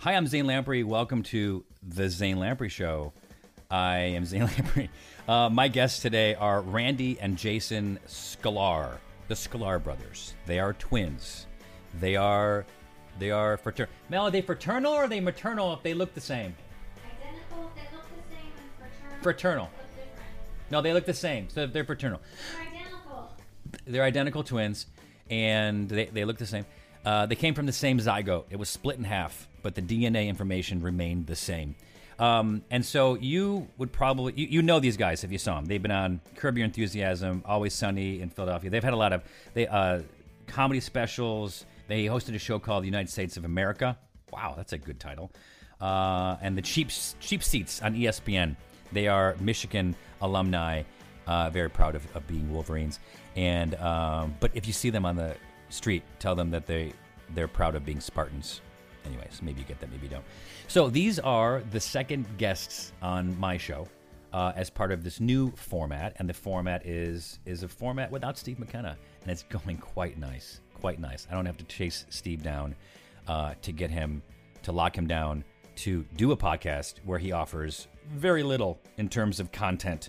Hi, I'm Zane Lamprey. Welcome to the Zane Lamprey Show. I am Zane Lamprey. My guests today are Randy and Jason Sklar, the Sklar brothers. They are twins. They are fraternal. Mel, are they fraternal or are they maternal if they look the same? Identical, they look the same, and Fraternal. look different. No, they look the same, so they're fraternal. They're identical. They're identical twins, and they look the same. They came from the same zygote. It was split in half, but the DNA information remained the same. And so you would probably, you know these guys if you saw them. They've been on Curb Your Enthusiasm, Always Sunny in Philadelphia. They've had a lot of comedy specials. They hosted a show called The United States of America. Wow, that's a good title. And the Cheap Seats on ESPN. They are Michigan alumni, very proud of being Wolverines. And but if you see them on the street, tell them that they're proud of being Spartans. Anyways, maybe you get that, maybe you don't. So these are the second guests on my show as part of this new format, and the format is a format without Steve McKenna, and it's going quite nice, quite nice. I don't have to chase Steve down to get him, to lock him down, to do a podcast where he offers very little in terms of content.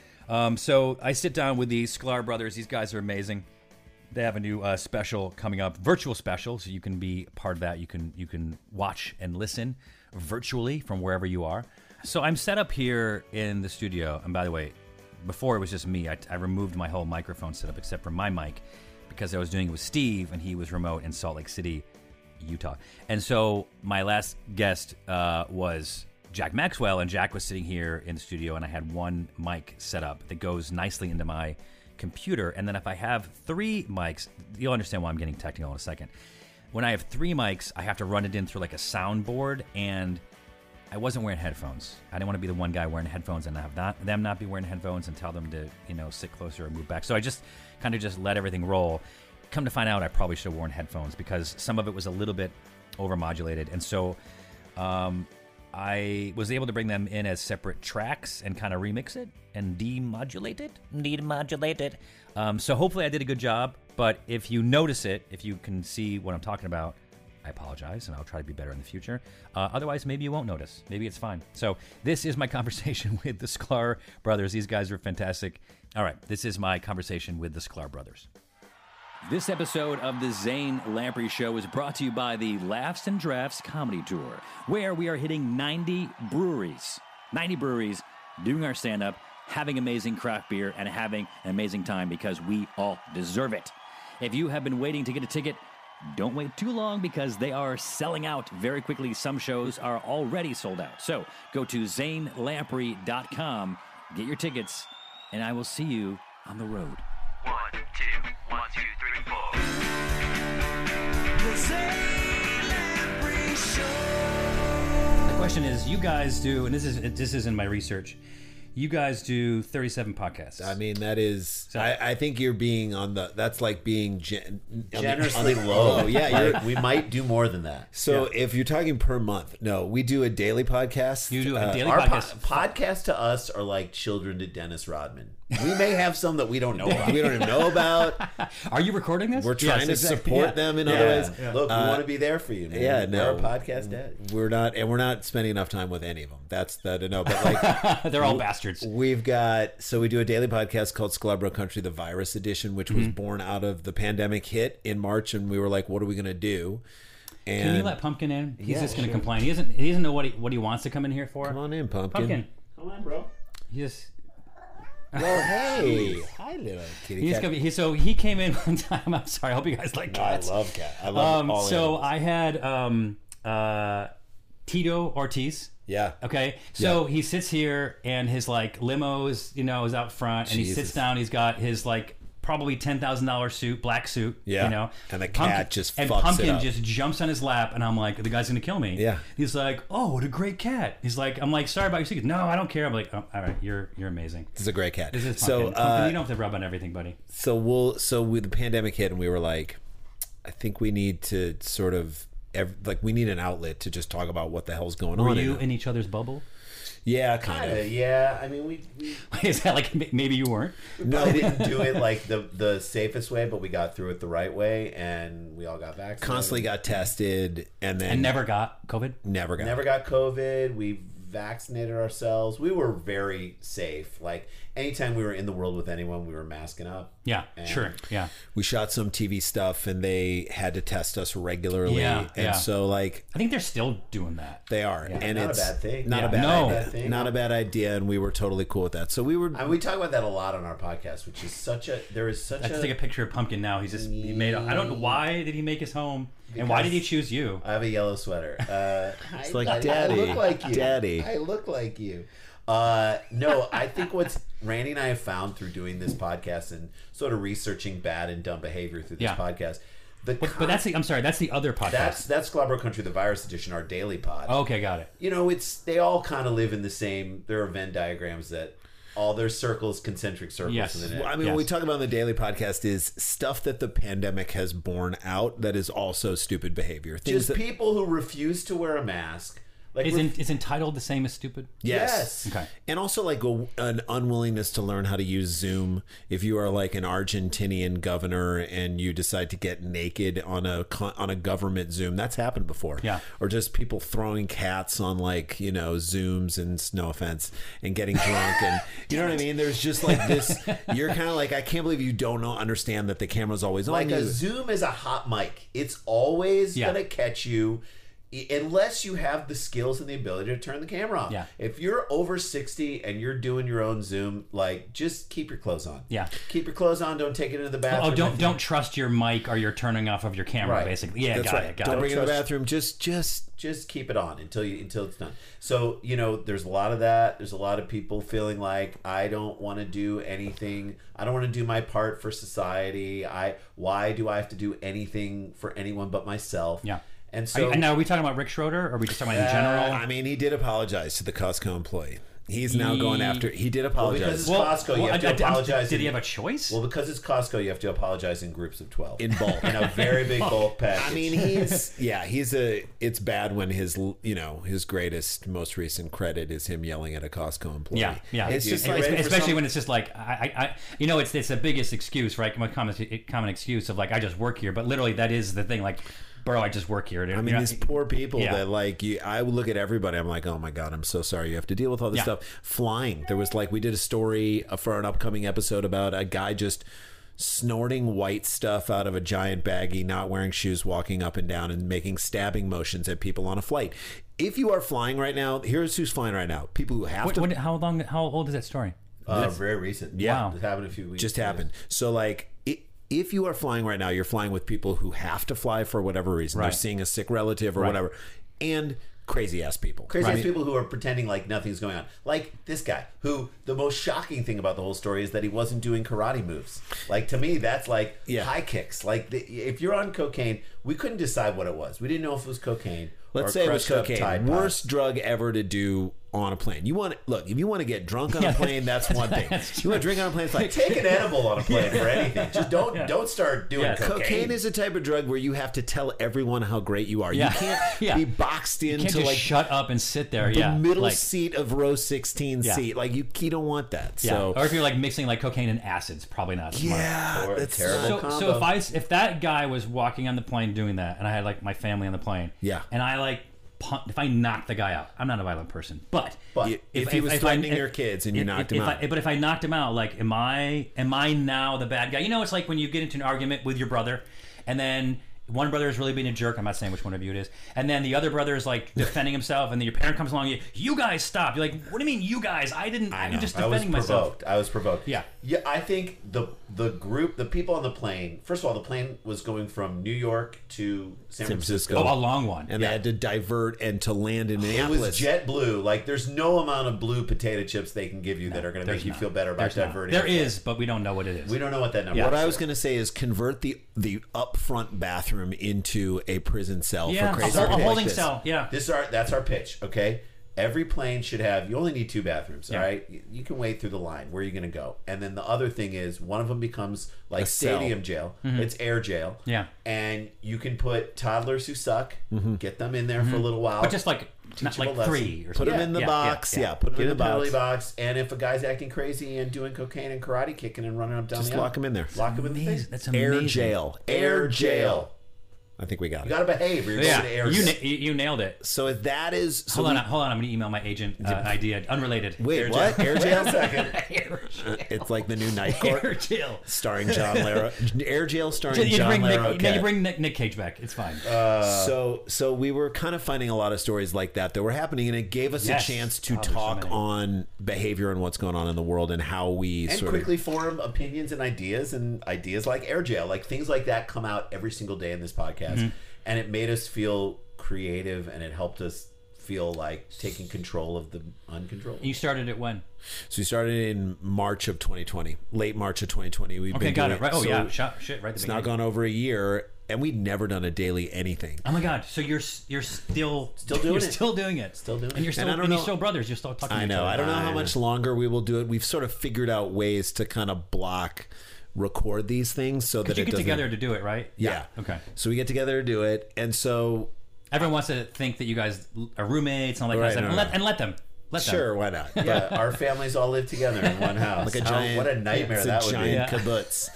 So I sit down with the Sklar brothers. These guys are amazing. They have a new special coming up, virtual special, so you can be part of that. You can watch and listen virtually from wherever you are. So I'm set up here in the studio, and by the way, before it was just me. I removed my whole microphone setup except for my mic because I was doing it with Steve, and he was remote in Salt Lake City, Utah. And so my last guest was Jack Maxwell, and Jack was sitting here in the studio, and I had one mic set up that goes nicely into my computer. And then if I have three mics, you'll understand why I'm getting technical in a second. When I have three mics, I have to run it in through like a soundboard, and I wasn't wearing headphones. I didn't want to be the one guy wearing headphones and have them not be wearing headphones and tell them to, sit closer or move back. So I just kind of just let everything roll. Come to find out, I probably should have worn headphones because some of it was a little bit overmodulated. And so I was able to bring them in as separate tracks and kind of remix it and demodulate it. So hopefully I did a good job, but if you notice it, if you can see what I'm talking about, I apologize, and I'll try to be better in the future. Otherwise, maybe you won't notice. Maybe it's fine. So this is my conversation with the Sklar brothers. These guys are fantastic. All right, this is my conversation with the Sklar brothers. This episode of the Zane Lamprey Show is brought to you by the Laughs and Drafts Comedy Tour, where we are hitting 90 breweries, doing our stand-up, having amazing craft beer, and having an amazing time because we all deserve it. If you have been waiting to get a ticket, don't wait too long because they are selling out very quickly. Some shows are already sold out. So go to zanelamprey.com, get your tickets, and I will see you on the road. 1, 2, 1, 2, 3, 4. The Zane Lamprey Show. The question is, you guys do, and this is in my research, you guys do 37 podcasts. I mean, that is. I think you're being that's like being generously low. Oh, yeah, like, we might do more than that. So if you're talking per month, no, we do a daily podcast. You do a daily Our podcast. podcasts to us are like children to Dennis Rodman. We may have some that we don't know about. We don't even know about. Are you recording this? We're trying to support them in other ways. Yeah. Look, we want to be there for you, man. Yeah, no, we're a podcast dad. We're not spending enough time with any of them. That's the no. But like, they're all bastards. We've got we do a daily podcast called Scalabro Country, the Virus Edition, which was born out of the pandemic hit in March, and we were like, what are we going to do? And can you let Pumpkin in? He's just going to complain. He doesn't know what he wants to come in here for. Come on in, Pumpkin. Pumpkin. Come on, bro. He just. Well, hey, hi, little kitty cat. So he came in one time. I'm sorry. I hope you guys like cats. I love cat. I love all So animals. I had Tito Ortiz. Yeah. Okay. So he sits here, and his like limo is out front, and he sits down. He's got his like probably $10,000 black suit. Yeah. And the cat just fucks Pumpkin it up. just jumps on his lap, and I'm like, the guy's gonna kill me. Yeah. He's like, oh, what a great cat. I'm like, sorry about your secret. No, I don't care. I'm like, oh, all right, you're amazing. This is a great cat. This is so Pumpkin, you don't have to rub on everything, buddy. So with the pandemic hit, and we were like, I think we need to sort of we need an outlet to just talk about what the hell's going on. Were you in each other's bubble? Yeah, kind of. Yeah, I mean, we Is that like maybe you weren't? no, we didn't do it like the safest way, but we got through it the right way, and we all got vaccinated. Constantly got tested, and then And never got COVID? never got. Never got COVID. We vaccinated ourselves. We were very safe. Like anytime we were in the world with anyone, we were masking up. Yeah, And- sure. Yeah. We shot some TV stuff, and they had to test us regularly. Yeah, and yeah. so like I think they're still doing that. they are, and not a it's bad thing. Not Yeah, a bad no. idea. Bad thing. Not a bad idea, and we were totally cool with that. So we were. And we talk about that a lot on our podcast, which is such a there is such I just take a picture of Pumpkin now. He made I don't know why did he make his home? And why did he choose you? I have a yellow sweater. It's like, I Daddy, look like you. Daddy. I look like you. No, I think what's Randy and I have found through doing this podcast and sort of researching bad and dumb behavior through this Yeah. podcast. But that's the other podcast. that's Glabro Country, the Virus Edition, our daily pod. Okay, got it. You know, they all kind of live in the same. There are Venn diagrams that all their circles, concentric circles. Yes. And then I mean, Yes. what we talk about in the daily podcast is stuff that the pandemic has borne out that is also stupid behavior. Things just that, people who refuse to wear a mask. Like Is entitled the same as stupid? yes. Okay. And also like an unwillingness to learn how to use Zoom. If you are like an Argentinian governor and you decide to get naked on a government Zoom, that's happened before. Yeah. Or just people throwing cats on like, Zooms and no offense and getting drunk and you know what I mean? There's just like this, you're kind of like, I can't believe you don't understand that the camera's always on Like you. a Zoom is a hot mic. It's always Yeah. gonna catch you unless you have the skills and the ability to turn the camera off. Yeah. If you're over 60 and you're doing your own Zoom, like just keep your clothes on. Yeah. Keep your clothes on. Don't take it into the bathroom. Oh, don't trust your mic or you're turning off of your camera, Right. basically. Yeah, That's got right. it. Got Don't it. bring it to the trust- bathroom. Just keep it on until it's done. So, there's a lot of that. There's a lot of people feeling like I don't want to do anything. I don't want to do my part for society. Why do I have to do anything for anyone but myself? Yeah. And so And now are we talking about Rick Schroeder or are we just talking about in general? I mean, he did apologize to the Costco employee. He's now going after. He did apologize. because it's Costco, you have to apologize. Did he have a choice? Well, because it's Costco, you have to apologize in groups of 12. In bulk. In a very big bulk package. I mean, it's bad when his greatest, most recent credit is him yelling at a Costco employee. Yeah. It's just like, ready for especially some- when it's just like it's the biggest excuse, right? Common excuse of like I just work here, but literally that is the thing. Like, bro, I just work here. I mean, these poor people Yeah. that like I would look at everybody. I'm like, oh my god, I'm so sorry you have to deal with all this Yeah. stuff. Flying. There was like we did a story for an upcoming episode about a guy just snorting white stuff out of a giant baggie, not wearing shoes, walking up and down and making stabbing motions at people on a flight. If you are flying right now, here's who's flying right now. People who have to. How old is that story? very recent. Yeah. Wow. It happened a few weeks Just ago. happened. So like if you are flying right now, you're flying with people who have to fly for whatever reason. They're Right. seeing a sick relative or Right. whatever. And crazy ass people. Crazy Right. people who are pretending like nothing's going on. Like this guy, who the most shocking thing about the whole story is that he wasn't doing karate moves. Like to me, that's like high kicks. Like if you're on cocaine, we couldn't decide what it was. We didn't know if it was cocaine. Let's or say it was crushed up cocaine. Tide Pods. Worst drug ever to do on a plane. If you want to get drunk on a plane, that's one thing. You want to drink on a plane, it's like Take an edible on a plane for anything. Just don't start doing Yeah. cocaine. cocaine is a type of drug where you have to tell everyone how great you are. Yeah. You can't Yeah. be boxed You can't into just like shut up and sit there. the Yeah, middle like, seat of row 16 Yeah. seat. Like you don't want that. yeah. So Or if you're like mixing like cocaine and acids, probably not smart. yeah, Or a that's terrible- So combo. if that guy was walking on the plane doing that, and I had like my family on the plane, Yeah. and I like if I knocked the guy out, I'm not a violent person, but if he was threatening your kids and you knocked him out. But if I knocked him out, like, am I now the bad guy? It's like when you get into an argument with your brother, and then one brother is really being a jerk. I'm not saying which one of you it is. And then the other brother is like defending himself, and then your parent comes along. You guys stop. You're like, what do you mean, you guys? I'm just defending myself. I was provoked. Yeah. Yeah, I think the group, the people on the plane, first of all, the plane was going from New York to San Francisco. Oh, a long one. and they had to divert and to land in It Minneapolis. was JetBlue. Like, there's no amount of blue potato chips they can give you that are going to make you feel better about There's not. diverting. There your is, but we don't know what it is. We don't know what that number Yeah. is. What I was going to say is convert the upfront bathroom into a prison cell Yeah, for crazy a people like holding this. cell. Yeah. That's our pitch, okay? every plane should have. You only need 2 bathrooms. Yeah. All right, you can wait through the line. Where are you going to go? And then the other thing is, one of them becomes like A cell. stadium jail. It's air jail. Yeah. and you can put toddlers who suck, get them in there for a little while. But just like not them a like lesson. 3 or Put something. them in the Yeah, box. yeah, Yeah, put them Get in in the the penalty box. box, and if a guy's acting crazy and doing cocaine and karate kicking and running up down Just the lock aisle, him in there. Lock him in the Amazing. face. That's amazing. Air jail. Air jail. I think we got You it. got to behave. Or you're Yeah, going to air you, jail. you nailed it. So if that is... So Hold on. I'm going to email my agent idea. Unrelated. Wait, Air what? jail. Air Wait a jail? second. Air jail. It's like the new Night Court. Air jail. Starring John Laro. Air jail starring You John bring Nick, Laro. no, you bring Nick Cage back. It's fine. So we were kind of finding a lot of stories like that were happening, and it gave us Yes. a chance to Oh, there's so talk many. on behavior and what's going on in the world and how we And sort quickly form opinions and ideas like air jail. Like things like that come out every single day in this podcast. And it made us feel creative, and it helped us feel like taking control of the uncontrollable. You started it when? So we started in March of 2020, late March of 2020. We've Okay, been got doing it. Right. Oh, so yeah. Shit, right at the It's now beginning. gone over a year, and we'd never done a daily anything. Oh my God! So you're still doing you're it. Still doing it. Still doing it. And you're still And I don't you're know- still brothers. You're still talking. I to each know. other. I don't know how I much know. longer we will do it. We've sort of figured out ways to kind of block record these things so that Because you it get doesn't. together to do it, right? Yeah. Okay. So we get together to do it, and so Everyone wants to think that you guys are roommates and all that Right, kind of no, stuff. no. And let them. Let them. sure, why not? Yeah, our families all live together in one house. Like a giant, what a nightmare it's that a would giant be.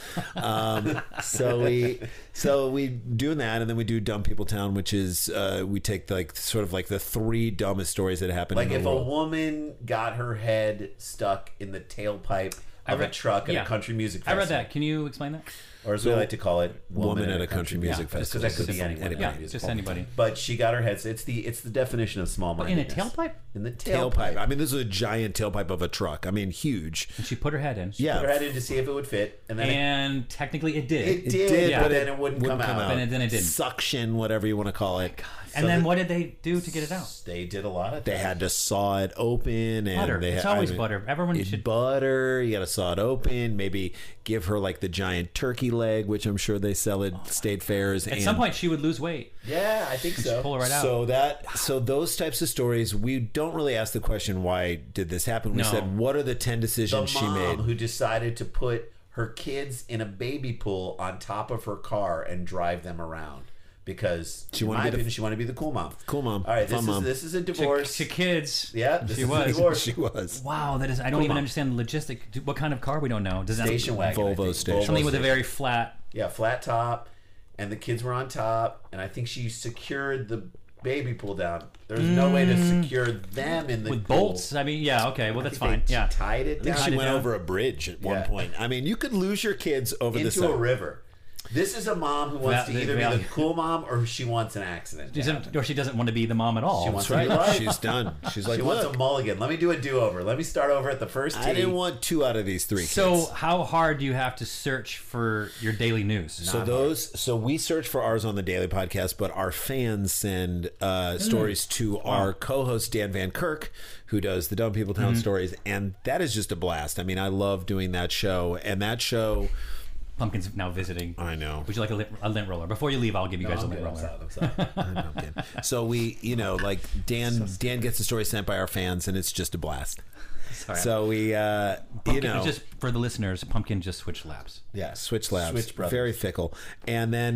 kibbutz. So we doing that, and then we do Dumb People Town, which is we take like sort of like the 3 dumbest stories that happen. Like in the if world. a woman got her head stuck in the tailpipe of a truck at yeah. a country music I festival. read that. Can you explain that? Or as we like to call it, woman at a country music Yeah, festival. Because that could be anyone. Anybody. Yeah, at a music just festival. anybody. But she got her head. It's the definition of small In a mindedness. tailpipe? In the Tailpipe. tailpipe. I mean, this is a giant tailpipe of a truck. I mean, huge. And she put her head in. Yeah. Put her head in to see if it would fit, and then And technically it did. it did, yeah. but then it wouldn't come out. And then it didn't. Suction, whatever you want to call it. And So then the- what did they do to get it out? They did a lot of They things. had to saw it open, and Butter. they It's had, always butter. Everyone it's should. butter. You got to saw it open. Maybe give her like the giant turkey leg, which I'm sure they sell at state fairs. At some point, she would lose weight. Yeah, I think so. Pull her right out. So those types of stories, we don't really ask the question, why did this happen? We No. said, what are the 10 The decisions she mom made? who decided to put her kids in a baby pool on top of her car and drive them around because She in wanted my to be the- opinion, she wanted to be the cool mom. Cool mom. All right, Fun mom. this is a divorce. To kids. Yeah, this she is a was. divorce. She was. Wow, that is. I don't even understand the logistic. What kind of car? We don't know. Does that Station wagon. I Volvo think. station. something with a station. very flat? Yeah, flat top, and the kids were on top, and I think she secured the baby pool down. There's no way to secure them in the With pool. bolts? I mean, yeah, okay. Well, I that's think fine. they Yeah. tied it I think down she it went down. over a bridge at one Yeah. point. I mean, you could lose your kids over the into side. a river. This is a mom who wants Val- to either Val- be the cool mom or she wants an accident. to happen. Or she doesn't want to be the mom at all. She wants That's to be right. right. She's done. She's like, She wants look, a mulligan. Let me do a do-over. Let me start over at the first tee. I didn't want 2 out of these 3 kids. So, how hard do you have to search for your daily news? So we search for ours on the Daily Podcast, but our fans send stories to our co-host Dan Van Kirk, who does the Dumb People Town stories, and that is just a blast. I mean, I love doing that show, and that show. Pumpkin's now visiting. I know. Would you like a lint roller? Before you leave, I'll give you guys a lint roller. I'm So we, like Dan gets the story sent by our fans, and it's just a blast. Sorry. So we, Pumpkin, just for the listeners, Pumpkin just switched laps. Yeah, Switch Labs, Switch brothers. very fickle, and then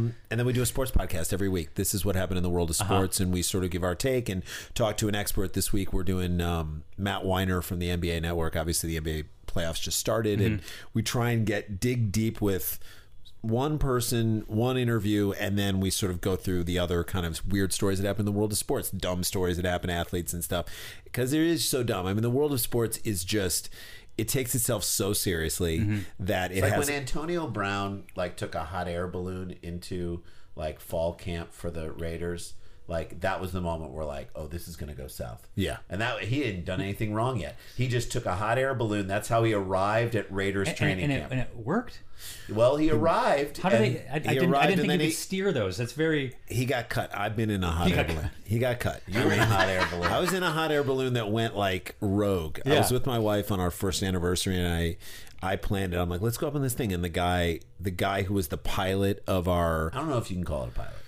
we do a sports podcast every week. This is what happened in the world of sports, and we sort of give our take and talk to an expert. This week we're doing Matt Weiner from the NBA Network. Obviously, the NBA playoffs just started, and we try and dig deep with one person, one interview, and then we sort of go through the other kind of weird stories that happen in the world of sports, dumb stories that happen to athletes and stuff, because it is so dumb. I mean, the world of sports is just, it takes itself so seriously that it like has. when Antonio Brown took a hot air balloon into fall camp for the Raiders. That was the moment where oh, this is going to go south. Yeah. And that he hadn't done anything wrong yet. He just took a hot air balloon. That's how he arrived at Raiders training camp. And it worked. Well, he arrived. How do and they? I he didn't arrived think and you then could he- steer those. That's very. He got cut. I've been in a hot air got balloon. cut. He got cut. You were in a hot air balloon. I was in a hot air balloon that went rogue. I Yeah. was with my wife on our first anniversary, and I planned it. I'm like, let's go up on this thing. And the guy who was the pilot of our, I don't know if you can call it a pilot.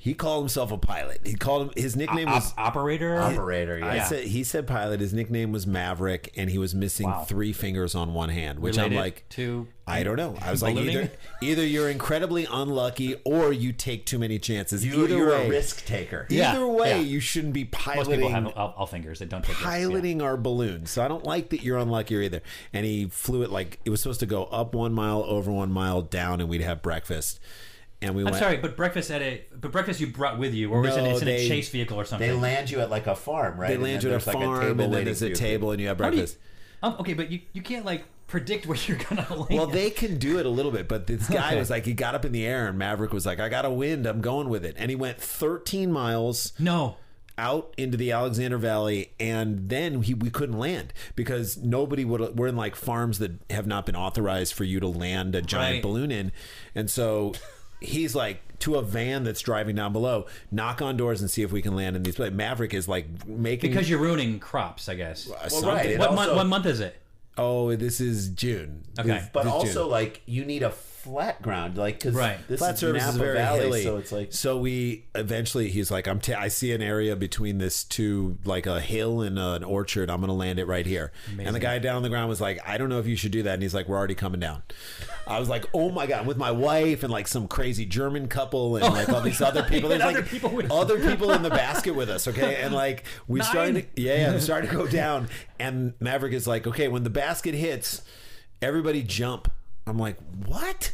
He called himself a pilot. He called him. His nickname was Operator. Operator. Yeah. He said pilot. His nickname was Maverick, and he was missing Wow. 3 fingers on one hand. Which Related I'm like, to I don't know. I was like, ballooning? either you're incredibly unlucky or you take too many chances. Either You're way, a risk taker. Yeah, Either way, yeah. you shouldn't be Most people piloting. have all fingers. They don't take risks, yeah. Piloting our balloon. So I don't like that you're unlucky either. And he flew it like it was supposed to go up 1 mile, over 1 mile, down, and we'd have breakfast. And we I'm went. sorry, but breakfast you brought with you, or was No, it's in a they- chase vehicle or something? They land you at like a farm, right? They And land then you at a there's, like, farm, and then waiting there's for a you. table, and you have How do you- breakfast. okay, but you can't like predict where you're gonna land. Well, they can do it a little bit, but this guy Okay. was like, he got up in the air, and Maverick was like, I got a wind, I'm going with it. And he went 13 miles no. out into the Alexander Valley, and then we couldn't land because nobody would. We're in like farms that have not been authorized for you to land a giant Right. balloon in, and so he's like to a van that's driving down below, knock on doors and see if we can land in these. But Maverick is like making Because you're ruining crops, I guess. something. right. It What also- month is it? Oh, this is June. Okay. But This also, June. like, you need a flat ground, like, because Right. this Flat is surface Napa is very Valley, hilly, so it's like so we eventually he's like, I see an area between this two, like a hill and an orchard. I'm gonna land it right here. And the guy down on the ground was like, I don't know if you should do that. And he's like, we're already coming down. I was like, oh my god, I'm with my wife and like some crazy German couple and like all these other people. There's And like other people with- other people in the basket with us, okay? And like we started, we started to go down, and Maverick is like, okay, when the basket hits, everybody jump. I'm like, what?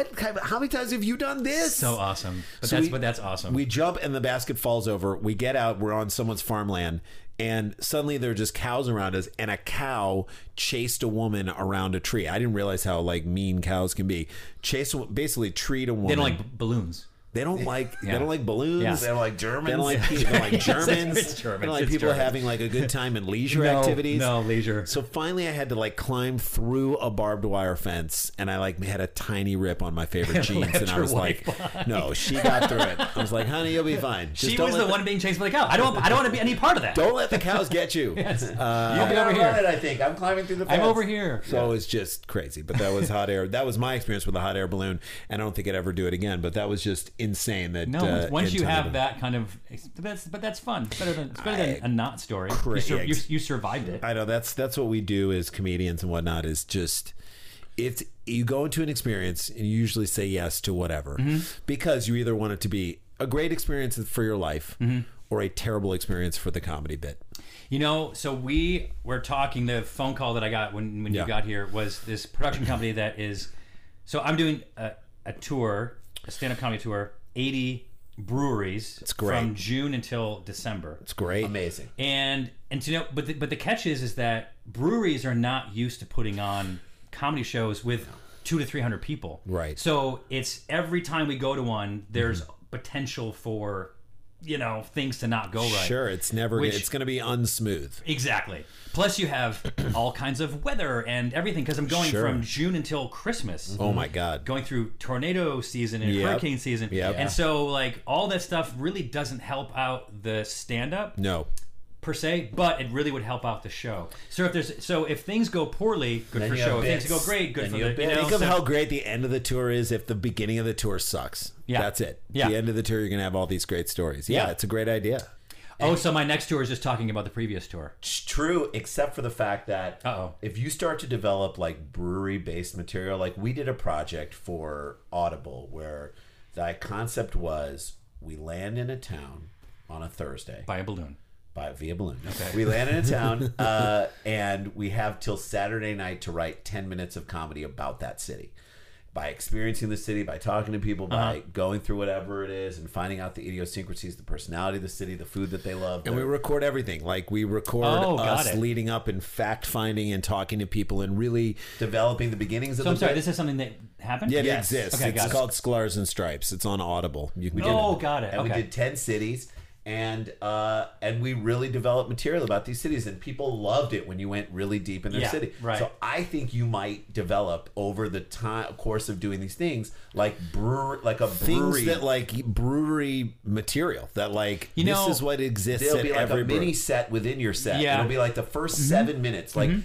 How many times have you done this? So awesome. But So that's awesome. We jump and the basket falls over. We get out. We're on someone's farmland, and suddenly there are just cows around us. And a cow chased a woman around a tree. I didn't realize how like mean cows can be. Basically treat a woman. they don't like balloons. They don't like. Yeah. They don't like balloons. Yeah. they don't like Germans. They don't like people. They don't like Germans. It's German. They don't like It's people German. having like a good time and leisure No, activities. no, leisure. So finally, I had to like climb through a barbed wire fence, and I like had a tiny rip on my favorite jeans, and I your was wife like, "No, she got through it." I was like, "Honey, you'll be fine." Just She don't was let the one being chased by the cow. I don't want to be any part of that. Don't let the cows get you. You'll be I'm over on here. it, I think I'm climbing through the fence. I'm over here. So it's just crazy. But that was hot air. That was my experience with the hot air balloon, and I don't think I'd ever do it again. But that was just insane. That No, once you Antonio have did. that kind of, but that's fun. It's better than a not story. Yeah, You survived it. I know that's what we do as comedians and whatnot. Is just if you go into an experience and you usually say yes to whatever because you either want it to be a great experience for your life or a terrible experience for the comedy bit. You know, so we were talking. The phone call that I got when Yeah. you got here was this production company that is. So I'm doing a tour, a stand-up comedy tour, 80 breweries great. from June until December. It's great. Amazing. And to know, but the catch is that breweries are not used to putting on comedy shows with 200 to 300 people. Right. So it's every time we go to one, there's potential for things to not go right. Sure, it's never. Which- It's going to be unsmooth. Exactly. Plus, you have all kinds of weather and everything because I'm going Sure. from June until Christmas. Oh my God. Going through tornado season and Yep. hurricane season. Yep. And so, like, all that stuff really doesn't help out the stand-up No. per se, but it really would help out the show. So if things go poorly, good Then for you show. have If things bits. go great, good Then for you the have bits. Think of so- how great the end of the tour is if the beginning of the tour sucks. Yeah. That's it. Yeah. The end of the tour, you're going to have all these great stories. Yeah, Yeah. it's a great idea. Oh, so my next tour is just talking about the previous tour. It's true, except for the fact that Uh-oh. if you start to develop like brewery-based material, like we did a project for Audible where the concept was we land in a town on a Thursday By a balloon. via balloon. Okay. We land in a town and we have till Saturday night to write 10 minutes of comedy about that city. By experiencing the city, by talking to people, by going through whatever it is and finding out the idiosyncrasies, the personality of the city, the food that they love. And we record everything. Like we record got us it. leading up and fact finding and talking to people and really. developing the beginnings of So the I'm sorry, bit. this is something that happened? Yeah, it Yes. exists. Okay, It's got it. called Sklars and Stripes. It's on Audible. You can get Oh, it. got it. And Okay. we did 10 cities and we really developed material about these cities and people loved it when you went really deep in their Yeah, city. right. So I think you might develop over the course of doing these things like a Things brewery. that like brewery material that like You this know, is what exists There'll at be like every a mini brewery. set within your set. Yeah. It'll be like the first 7 minutes. Like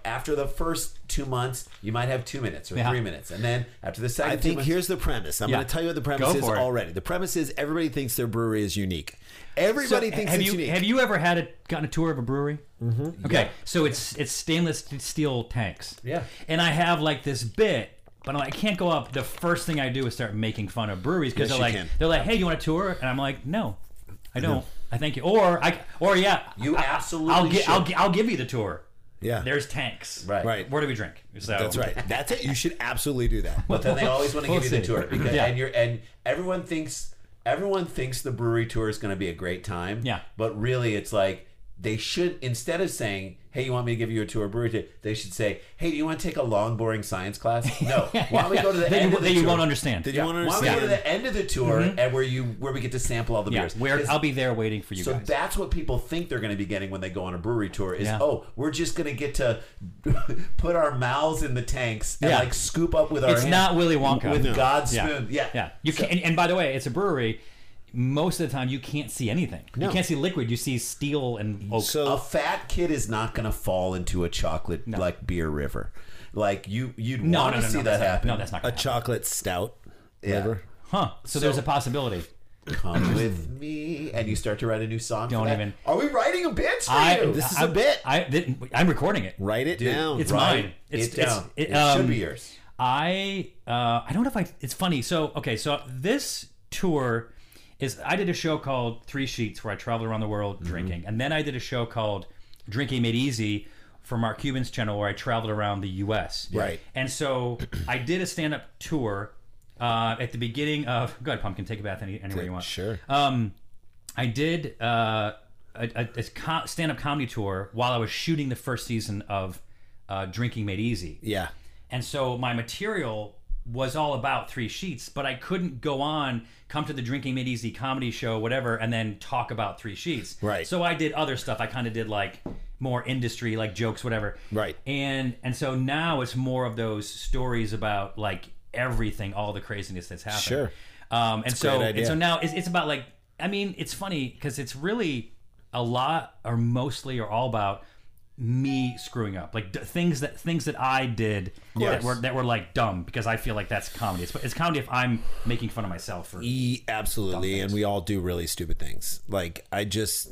after the first 2 months, you might have 2 minutes or 3 minutes, and then after the second, I 2 think months, here's the premise. I'm Yeah. going to tell you what the premise Go is for it. already. The premise is everybody thinks their brewery is unique. Everybody thinks have it's you unique. have you ever gotten a tour of a brewery? Mm-hmm. Okay, so it's stainless steel tanks. Yeah. And I have like this bit, but I can't go up. The first thing I do is start making fun of breweries because Yes, they're you like, can. hey, do you want a tour? And I'm like, no, I don't. I thank you. Or yeah, You absolutely I'll give you the tour. Yeah. There's tanks. Right. Right. Where do we drink? So That's right. That's it. You should absolutely do that. But then they always want to We'll give you the see. tour because Yeah. and everyone thinks the brewery tour is going to be a great time. Yeah. But really, it's like they should, instead of saying, "Hey, you want me to give you a tour of brewery tour?" They should say, "Hey, do you want to take a long, boring science class?" No. Why don't we go to the end of the that tour? you won't understand. Did you want to Why don't we go to understand? the end of the tour and where we get to sample all the Yeah, beers? where 'Cause- I'll be there waiting for you so guys. that's what people think they're going to be getting when they go on a brewery tour is, Yeah. oh, we're just going to get to put our mouths in the tanks and Yeah. like scoop up with our It's hands not Willy Wonka. with No. God's Yeah. spoon. Yeah. Yeah. You can and by the way, it's a brewery. Most of the time, you can't see anything. No. You can't see liquid. You see steel and oak. So A fat kid is not going to fall into a chocolate like beer river. Like you'd no, want no, to no, see no, that that's not- happen. No, that's not a gonna happen. chocolate stout. River. Huh. So there's a possibility. Come with me, and you start to write a new song. Don't for that. even- Are we writing a bit for you? This is a bit. I'm recording it. Write it Dude, down. It's Write mine. It's it down. It, It should be yours. I don't know if it's funny. So this tour is I did a show called 3 Sheets where I traveled around the world drinking, and then I did a show called Drinking Made Easy for Mark Cuban's channel where I traveled around the U.S. Right. And so I did a stand-up tour at the beginning of. Go ahead, Pumpkin, take a bath anywhere you want. Sure. I did a stand-up comedy tour while I was shooting the first season of Drinking Made Easy. Yeah. And so my material was all about 3 Sheets, but I couldn't come to the Drinking Made Easy comedy show, whatever, and then talk about 3 Sheets. Right. So I did other stuff. I kind of did like more industry, like jokes, whatever. Right. And so now it's more of those stories about like everything, all the craziness that's happened. Sure. And a so great idea. and so now it's about like, I mean, it's funny because it's really a lot or mostly or all about me screwing up, like things that I did Yes. that were like dumb because I feel like that's comedy. It's comedy if I'm making fun of myself for Absolutely, and we all do really stupid things. Like I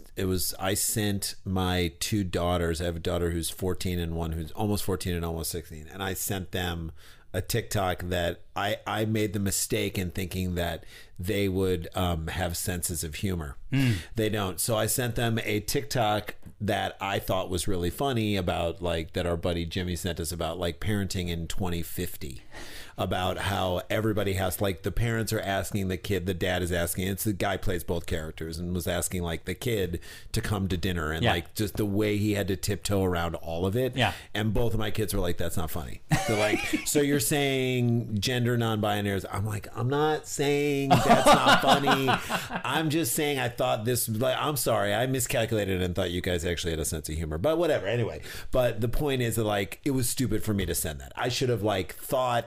sent my 2 daughters. I have a daughter who's 14 and one who's almost 14 and almost 16, and I sent them a TikTok that I made the mistake in thinking that they would have senses of humor. They don't. So I sent them a TikTok that I thought was really funny about like that our buddy Jimmy sent us about like parenting in 2050. About how everybody has like the parents are asking the kid, the dad is asking, it's the guy plays both characters and was asking like the kid to come to dinner and Yeah. like just the way he had to tiptoe around all of it. Yeah. And both of my kids were like, that's not funny. They're like, so you're saying gender non-binaries. I'm like, I'm not saying that's not funny. I'm just saying I thought this, like, I'm sorry. I miscalculated and thought you guys actually had a sense of humor. But whatever. Anyway, but the point is that like, it was stupid for me to send that. I should have like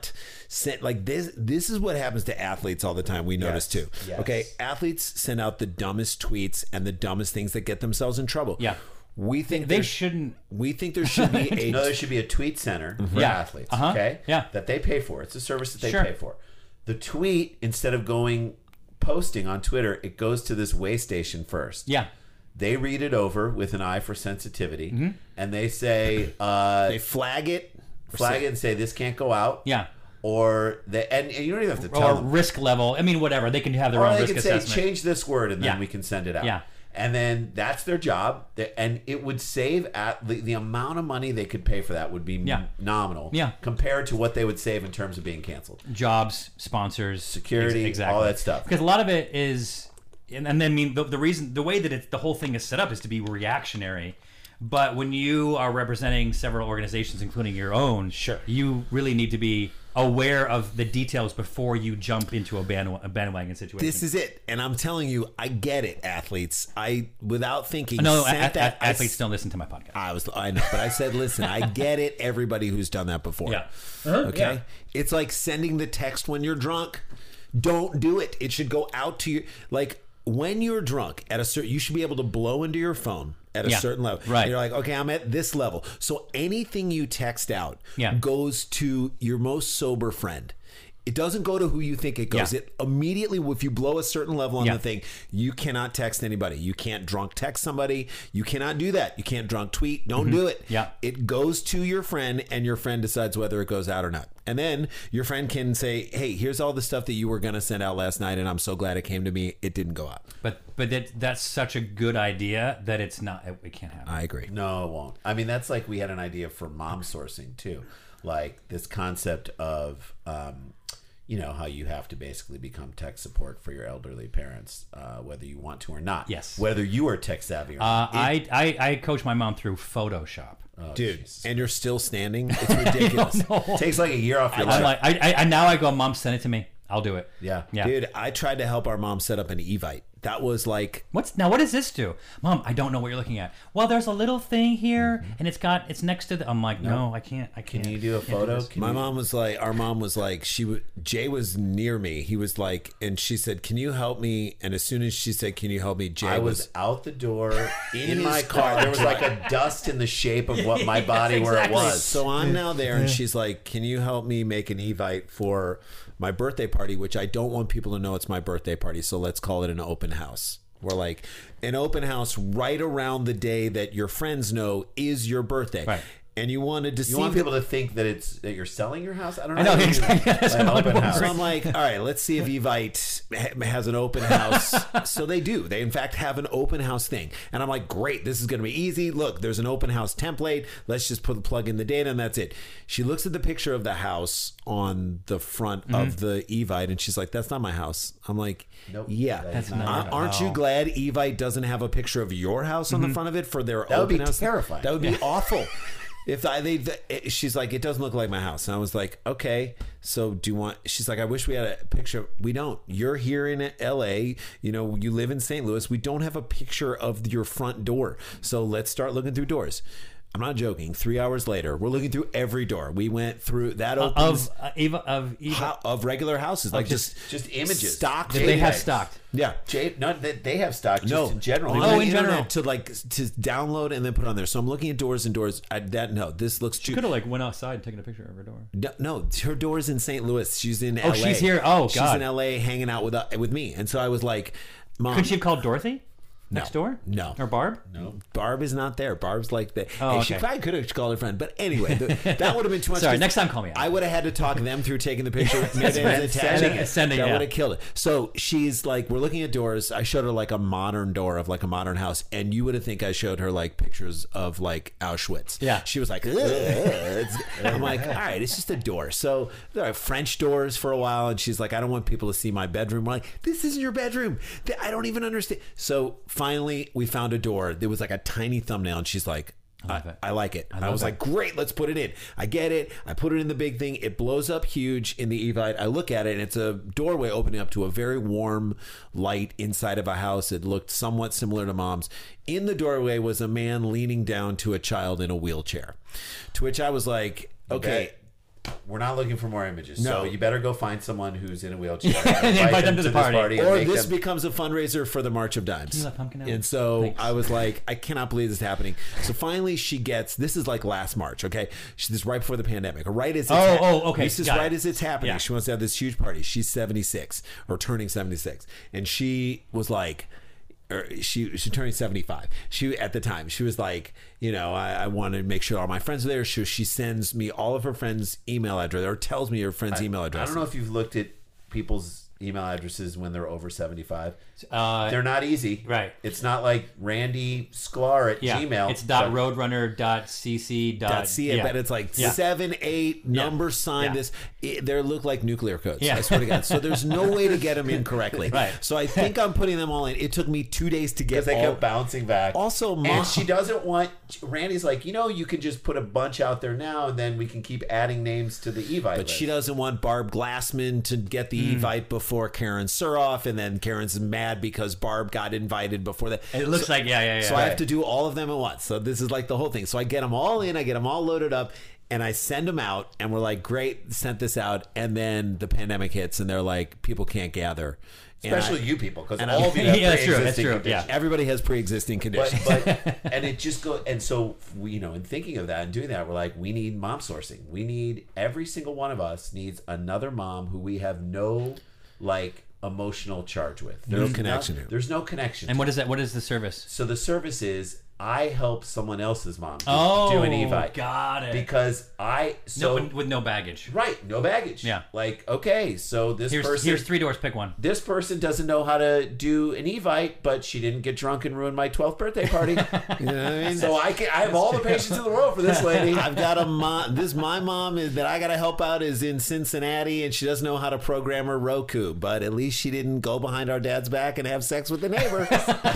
sent like this is what happens to athletes all the time. We notice too. Yes. Okay. Athletes send out the dumbest tweets and the dumbest things that get themselves in trouble. Yeah. We think they shouldn't. we think there should be a No, there should be a tweet center for Yeah. athletes. Uh-huh. Okay. Yeah. That they pay for. It's a service that they Sure. pay for. The tweet, instead of posting on Twitter, it goes to this way station first. Yeah. They read it over with an eye for sensitivity, Mm-hmm. and they say, they flag it. flag it and say this can't go out. Yeah. Or and you don't even have to tell Or them. risk level. I mean, whatever. They can have their Or own they risk can say assessment. change this word and then Yeah. we can send it out. Yeah. And then that's their job, and it would save at the amount of money they could pay for that would be Yeah. nominal. Yeah. Compared to what they would save in terms of being canceled. Jobs, sponsors, Security, exactly. all that stuff. Because a lot of it is, and then I mean the reason, the way that the whole thing is set up is to be reactionary. But when you are representing several organizations, including your own, Sure. you really need to be aware of the details before you jump into a bandwagon situation. This is it, and I'm telling you, I get it, athletes. I without thinking. no, sent that. athletes don't listen to my podcast. I know, but I said, listen, I get it. Everybody who's done that before. Yeah. Okay. Yeah. It's like sending the text when you're drunk. Don't do it. It should go out to you. Like when you're drunk at a certain, you should be able to blow into your phone at a Yeah. certain level. Right. You're like, okay, I'm at this level. So anything you text out Yeah. goes to your most sober friend. It doesn't go to who you think it goes. Yeah. It immediately, if you blow a certain level on Yeah. the thing, you cannot text anybody. You can't drunk text somebody. You cannot do that. You can't drunk tweet. Don't do it. Yeah. It goes to your friend, and your friend decides whether it goes out or not. And then your friend can say, hey, here's all the stuff that you were going to send out last night, and I'm so glad it came to me. It didn't go out. But that's such a good idea that it's not. It can't happen. I agree. No, it won't. I mean, that's like we had an idea for mom sourcing too, like this concept of, you know, how you have to basically become tech support for your elderly parents, whether you want to or not. Yes. Whether you are tech savvy or not. I coach my mom through Photoshop. Dude, Jesus. and you're still standing? It's ridiculous. It takes like a year off your I'm life. like, I now I go, Mom, send it to me. I'll do it. Yeah. Yeah. Dude, I tried to help our mom set up an Evite. That was like, What does this do? Mom, I don't know what you're looking at. Well, there's a little thing here, and it's next to the. I'm like, no, I can't. Can you do a photo? our mom was like, Jay was near me. He was like, and she said, can you help me? And as soon as she said, can you help me? Jay I was out the door in my his car. car. There was like a dust in the shape of what my body where it exactly. was. So I'm now there, and she's like, can you help me make an Evite for my birthday party, which I don't want people to know it's my birthday party, so let's call it an open house. We're like, an open house right around the day that your friends know is your birthday. Right. And you want to deceive You want people to think that that you're selling your house? I don't know. I know, how you- exactly. That's like, what I'm open wondering. house. So I'm like, all right, let's see if Evite has an open house. So they do. They, in fact, have an open house thing. And I'm like, great, this is going to be easy. Look, there's an open house template. Let's just plug in the data, and that's it. She looks at the picture of the house on the front of the Evite, and she's like, that's not my house. I'm like, Nope. yeah. That's not- Aren't you glad Evite doesn't have a picture of your house on the front of it for their That would open be house? terrifying. That would be awful. If she's like, it doesn't look like my house. And I was like, okay, so do you want, she's like, I wish we had a picture. We don't. You're here in LA, you know, you live in St. Louis. We don't have a picture of your front door. So let's start looking through doors. I'm not joking. 3 hours later, we're looking through every door. We went through that opens of regular houses, like just images. stock. that they have JPEGs. stocked. Yeah. Not that they have stock, just in general. on Oh, the in internet general. to download and then put on there. So I'm looking at doors and doors. This looks too. Could have like went outside and taken a picture of her door. No, her door's in St. Louis. She's in LA. she's here. Oh, she's God. in LA hanging out with me. And so I was like, Mom, Couldn't she have called Dorothy next door? No. Or Barb? Barb is not there. Barb's like the. Oh, She okay. probably could have called her friend, but anyway, that would have been too much. Sorry, 'cause next time call me out. I would have had to talk them through taking the picture, That's right. attaching it. Sending, that yeah. would have killed it. So she's like, we're looking at doors. I showed her like a modern door of like a modern house, and you would have think I showed her like pictures of like Auschwitz. Yeah. She was like, "Ugh." I'm like, all right, it's just a door. So there are French doors for a while, and she's like, I don't want people to see my bedroom. We're like, this isn't your bedroom. I don't even understand. So finally, we found a door. There was like a tiny thumbnail, and she's like, I like it. I was like, great, let's put it in. I get it. I put it in the big thing. It blows up huge in the Evite. I look at it, and it's a doorway opening up to a very warm light inside of a house. It looked somewhat similar to Mom's. In the doorway was a man leaning down to a child in a wheelchair. To which I was like, okay. We're not looking for more images. No. So you better go find someone who's in a wheelchair. And invite them to the this party. and Or make this them- becomes a fundraiser for the March of Dimes. that pumpkin out? And so Thanks. I was like, I cannot believe this is happening. So finally she gets, this is like last March, okay? This is right before the pandemic. Right as it's okay. This is Got right it. as it's happening. Yeah. She wants to have this huge party. She's 76 or turning 76. And she was like, she's turning 75. She at the time she was like, you know, I want to make sure all my friends are there. So she sends me all of her friends' email address, or tells me her friends' email I address. don't know if you've looked at people's email addresses when they're over 75. Uh, They're not easy. right. It's not like Randy Sklar at yeah. Gmail. It's but- .roadrunner.cc. See it, but it's like Yeah. 7, 8 number sign. Yeah. They look like nuclear codes. Yeah. I swear to God. So there's no way to get them in correctly. Right. So I think I'm putting them all in. It took me 2 days to get Because they all. kept bouncing back. Also, Mom- and she doesn't want. Randy's like, you can just put a bunch out there now, and then we can keep adding names to the Evite. But list. she doesn't want Barb Glassman to get the Evite before Karen Suroff, and then Karen's mad because Barb got invited before that. It looks like, yeah. So I have to do all of them at once. So this is like the whole thing. So I get them all in, I get them all loaded up, and I send them out, and we're like, great, sent this out. And then the pandemic hits, and they're like, people can't gather Especially you people, because and all I- of you have Yeah, that's true, pre-existing that's true, conditions. yeah. Everybody has pre-existing conditions. But and it just goes, and so we, in thinking of that and doing that, we're like, we need mom sourcing. We need, every single one of us needs another mom who we have no like emotional charge with. There's connection to. There's no connection. And what is that? What is the service? So the service is I help someone else's mom do an Evite. got it. Because with no baggage. right, no baggage. Yeah. Like, okay, so this person Here's 3 doors. Pick one. this person doesn't know how to do an Evite, but she didn't get drunk and ruin my 12th birthday party. You know what I mean? So I have all the patience in the world for this lady. I've got a mom. My mom is that I got to help out is in Cincinnati, and she doesn't know how to program her Roku. But at least she didn't go behind our dad's back and have sex with the neighbor.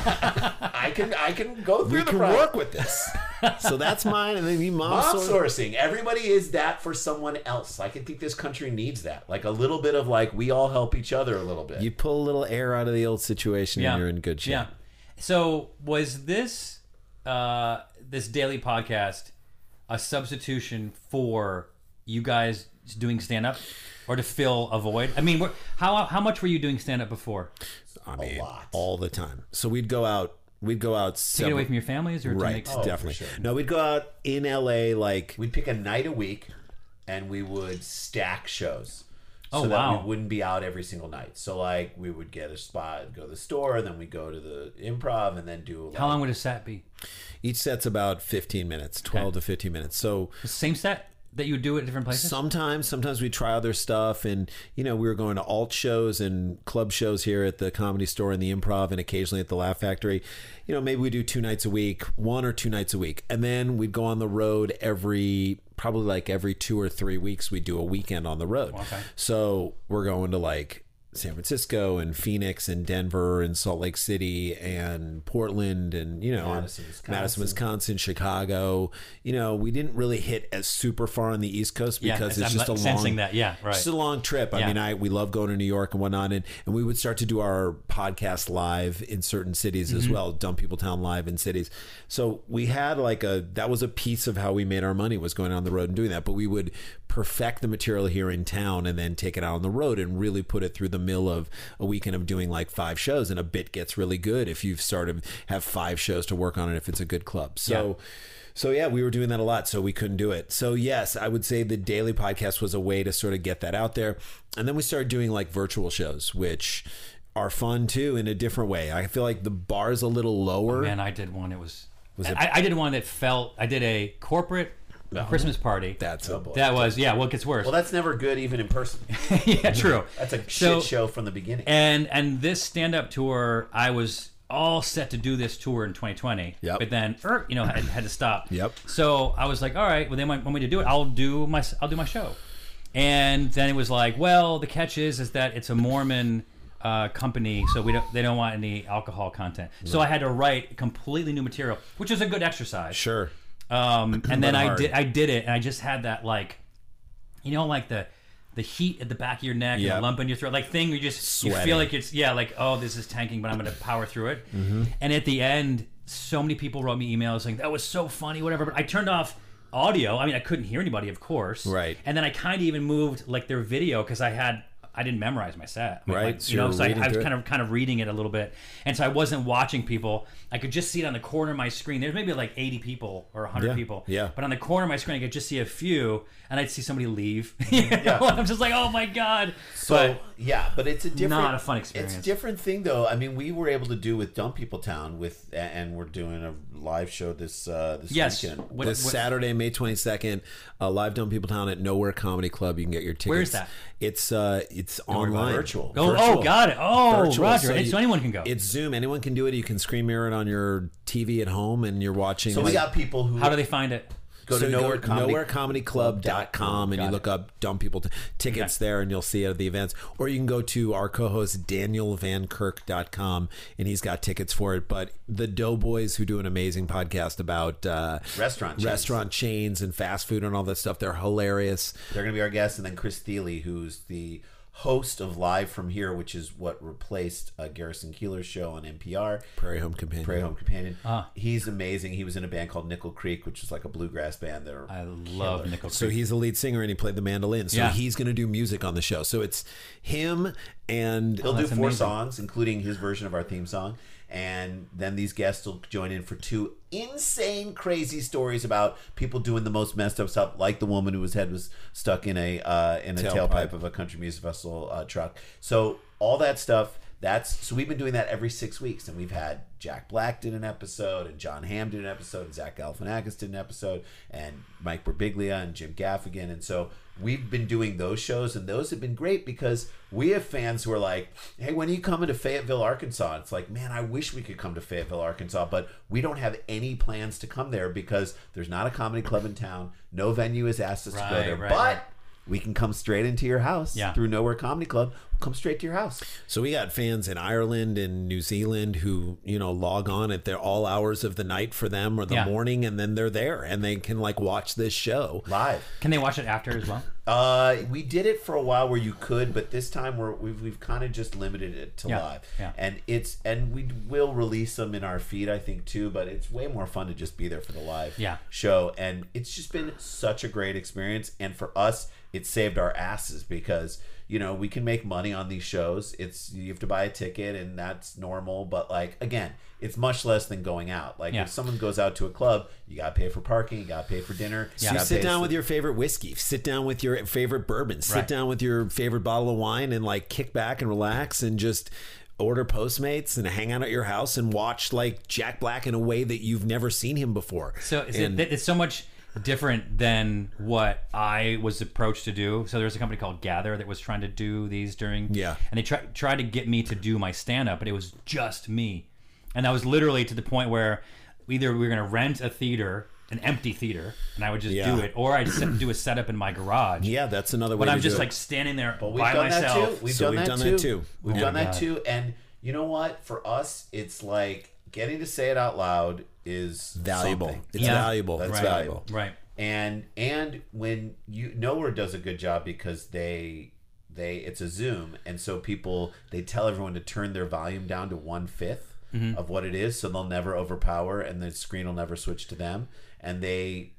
I can go through We the can process. work with this. So that's mine, and then you mom Mom sort- sourcing. Everybody is that for someone else. I can think this country needs that. Like a little bit of like we all help each other a little bit. You pull a little air out of the old situation, and you're in good shape. Yeah. So was this this daily podcast a substitution for you guys doing stand up, or to fill a void? I mean, how much were you doing stand up before? I mean, lot. all the time. So we'd go out. We'd go out. To get away from your families, or Right, to make, definitely. for sure. No, we'd go out in LA like We'd pick a night a week, and we would stack shows. Oh, so that wow. we wouldn't be out every single night. So like we would get a spot, go to the store, and then we go to the Improv, and then do. How long would a set be? each set's about 15 minutes, 12 to 15 minutes. So The same set that you would do at different places? sometimes we try other stuff, and we were going to alt shows and club shows here at the Comedy Store and the Improv, and occasionally at the Laugh Factory. Maybe we do 2 nights a week, 1 or 2 nights a week, and then we'd go on the road probably like every 2 or 3 weeks. We'd do a weekend on the road. Okay. So we're going to like San Francisco and Phoenix and Denver and Salt Lake City and Portland and Madison, Wisconsin, Chicago. We didn't really hit as super far on the East Coast because it's I'm just a sensing long that. Yeah, right. Just a long trip. Yeah. I mean, we love going to New York and whatnot, and we would start to do our podcast live in certain cities as well, Dumb People Town live in cities. So we had that was a piece of how we made our money, was going on the road and doing that. But we would perfect the material here in town and then take it out on the road and really put it through the mill of a weekend of doing like 5 shows, and a bit gets really good if you've started have 5 shows to work on it if it's a good club. So yeah, we were doing that a lot, so we couldn't do it. So yes, I would say the daily podcast was a way to sort of get that out there. And then we started doing like virtual shows, which are fun too in a different way. I feel like the bar's a little lower. Man, I did one. I did one that felt. I did a corporate Christmas party. That's Well, it gets worse. Well, that's never good, even in person. Yeah, true. That's a So- shit show from the beginning. And this stand-up tour, I was all set to do this tour in 2020. Yep. But then, had to stop. Yep. So I was like, all right, well, they want me to do it. I'll do my show. And then it was like, well, the catch is that it's a Mormon company, so they don't want any alcohol content. So I had to write completely new material, which was a good exercise. Sure. And then I hard. did it, and I just had that like the heat at the back of your neck and Yep. the lump in your throat, like thing. You Sweating. feel like it's this is tanking, but I'm going to power through it. And at the end, so many people wrote me emails saying that was so funny, whatever. But I turned off audio. I mean, I couldn't hear anybody, of course. Right. And then I kind of even moved like their video because I didn't memorize my set. I mean, Right. like, So you're so I reading was through it. kind of reading it a little bit, and so I wasn't watching people. I could just see it on the corner of my screen. There's maybe like 80 people or 100 Yeah, people. yeah. But on the corner of my screen, I could just see a few, and I'd see somebody leave. I'm just like, oh my god. So but it's a different, Not a fun experience. It's a different thing, though. I mean, we were able to do with Dumb People Town and we're doing a live show this Yes. weekend. What- Saturday, May 22nd, live Dumb People Town at Nowhere Comedy Club. You can get your tickets. Where's that? It's online. virtual. Oh, got it. Oh, Virtual. Roger. So So anyone can go. It's Zoom. Anyone can do it. You can screen mirror it on your TV at home, and you're watching. So we got people who How do they find it? go to you nowherecomedyclub.com and you look up Dumb People tickets there, and you'll see it at the events. Or you can go to our co-host DanielVanKirk.com, and he's got tickets for it. But the Doughboys, who do an amazing podcast about restaurant chains and fast food and all that stuff, they're hilarious. They're going to be our guests, and then Chris Thiele, who's the host of Live From Here, which is what replaced Garrison Keillor's show on NPR. Prairie Home Companion. Prairie Home Companion. He's amazing. He was in a band called Nickel Creek, which is like a bluegrass band. I love Nickel Creek. So he's the lead singer and he played the mandolin. So he's going to do music on the show. So it's him and He'll do that's 4 amazing. songs, including his version of our theme song. And then these guests will join in for 2 insane, crazy stories about people doing the most messed up stuff, like the woman whose head was stuck in a tailpipe of a country music festival truck. So all that stuff. So we've been doing that every 6 weeks, and we've had Jack Black did an episode, and John Hamm did an episode, and Zach Galifianakis did an episode, and Mike Birbiglia and Jim Gaffigan, and so we've been doing those shows, and those have been great because we have fans who are like, hey, when are you coming to Fayetteville, Arkansas? It's like, man, I wish we could come to Fayetteville, Arkansas, but we don't have any plans to come there because there's not a comedy club in town. No venue has asked us to go there, but we can come straight into your house through Nowhere Comedy Club. We'll come straight to your house. So we got fans in Ireland and New Zealand who, log on at their all hours of the night for them or the morning, and then they're there and they can watch this show live. Can they watch it after as well? We did it for a while where you could, but this time we've kind of just limited it to live. Yeah. And we will release them in our feed, I think, too, but it's way more fun to just be there for the live show. And it's just been such a great experience. And for us, it saved our asses because, we can make money on these shows. You have to buy a ticket and that's normal. But again, it's much less than going out. If someone goes out to a club, you got to pay for parking, you got to pay for dinner. So you sit down with your favorite whiskey, sit down with your favorite bourbon, sit down with your favorite bottle of wine and kick back and relax and just order Postmates and hang out at your house and watch Jack Black in a way that you've never seen him before. So it's so much different than what I was approached to do. So there's a company called Gather that was trying to do these and they tried to get me to do my stand-up, but it was just me. And that was literally to the point where either we were going to rent a theater, an empty theater, and I would just do it, or I'd do a setup in my garage. Yeah, that's another way But to I'm just do it. Standing there But by myself. We've done that too. We've done that too. And you know what? For us, it's getting to say it out loud is valuable. Something. It's valuable. That's Right. valuable. Right. And when Nowhere does a good job because it's a Zoom, and so they tell everyone to turn their volume down to 1/5 of what it is, so they'll never overpower and the screen will never switch to them. And they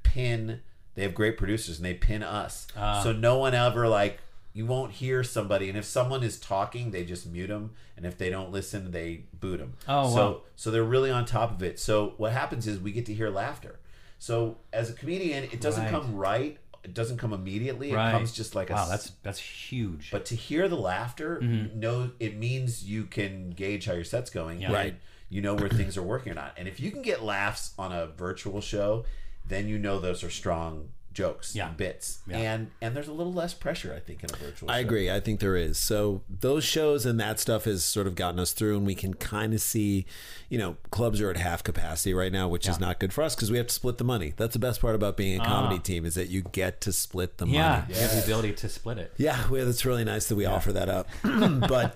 have great producers and they pin us, so no one ever you won't hear somebody, and if someone is talking, they just mute them, and if they don't listen, they boot them. So they're really on top of it. So what happens is we get to hear laughter. So as a comedian, it doesn't come right. It doesn't come immediately. It comes just wow, that's huge. But to hear the laughter, it means you can gauge how your set's going. Yeah. Right. You know where things are working or not. And if you can get laughs on a virtual show, then those are strong jokes and bits. And there's a little less pressure, I think, in a virtual show. I agree. I think there is. So those shows and that stuff has sort of gotten us through, and we can kind of see, clubs are at half capacity right now, which is not good for us because we have to split the money. That's the best part about being a comedy team is that you get to split the money. You have the ability to split it. Yeah, that's really nice that we offer that up. But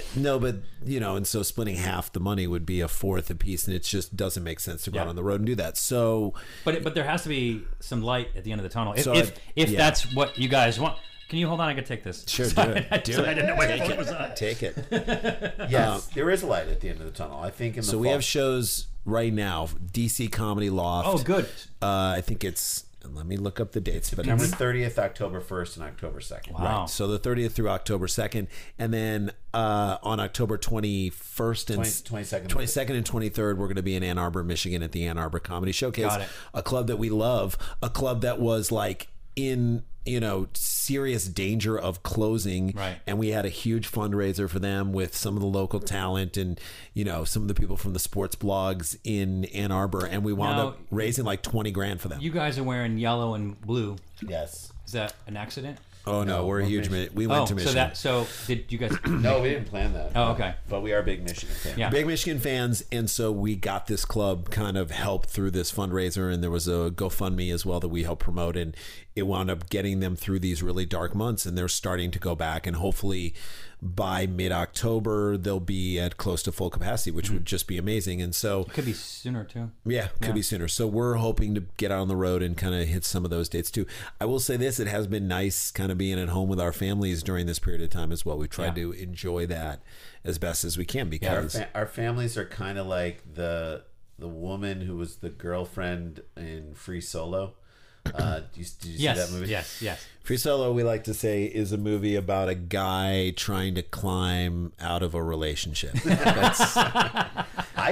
and so splitting half the money would be a fourth a piece, and it just doesn't make sense to go out on the road and do that. So, but there has to be some light at the end of the tunnel. If Yeah. that's what you guys want. Can you hold on? I could take this. Sure, do Sorry, it. I Do it. didn't know what it was on. Take it. Yes, there is a light at the end of the tunnel, I think. So we have shows right now. DC Comedy Loft. Oh, good. I think it's. Let me look up the dates. But September it's 30th, October 1st, and October 2nd. Wow. right. So the 30th through October 2nd, and then on October 21st and 22nd and 23rd, we're going to be in Ann Arbor, Michigan, at the Ann Arbor Comedy Showcase. Got it. A club that we love. A club that was in serious danger of closing, right? And we had a huge fundraiser for them with some of the local talent and some of the people from the sports blogs in Ann Arbor, and we wound up raising $20,000 for them. You guys are wearing yellow and blue. Yes. Is that an accident? Oh no, we're a huge. We went to Michigan. So did you guys? No, we didn't plan that. Oh, okay. But we are big Michigan fans. Yeah. Big Michigan fans, and so we got this club kind of helped through this fundraiser, and there was a GoFundMe as well that we helped promote, and it wound up getting them through these really dark months, and they're starting to go back, and hopefully by mid-October they'll be at close to full capacity, which would just be amazing. And so Could be sooner too. yeah, could be sooner. So we're hoping to get out on the road and kind of hit some of those dates too. I will say this, it has been nice kind of being at home with our families during this period of time as well. We've tried to enjoy that as best as we can because Our families are kind of like the woman who was the girlfriend in Free Solo. Did you see that movie? Yes. Free Solo, we like to say, is a movie about a guy trying to climb out of a relationship. That's, I